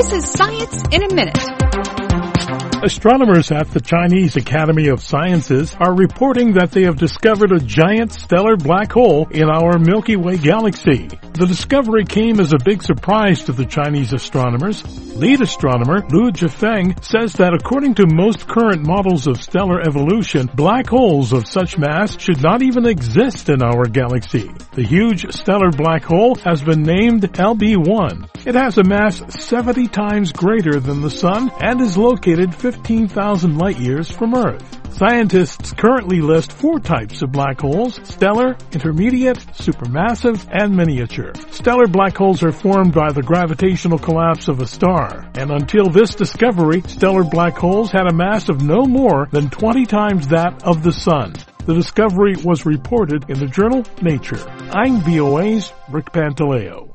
This is Science in a Minute. Astronomers at the Chinese Academy of Sciences are reporting that they have discovered a giant stellar black hole in our Milky Way galaxy. The discovery came as a big surprise to the Chinese astronomers. Lead astronomer Lu Zhifeng says that according to most current models of stellar evolution, black holes of such mass should not even exist in our galaxy. The huge stellar black hole has been named LB1. It has a mass 70 times greater than the Sun and is located 15,000 light-years from Earth. Scientists currently list 4 types of black holes: stellar, intermediate, supermassive, and miniature. Stellar black holes are formed by the gravitational collapse of a star, and until this discovery, stellar black holes had a mass of no more than 20 times that of the Sun. The discovery was reported in the journal Nature. I'm VOA's Rick Pantaleo.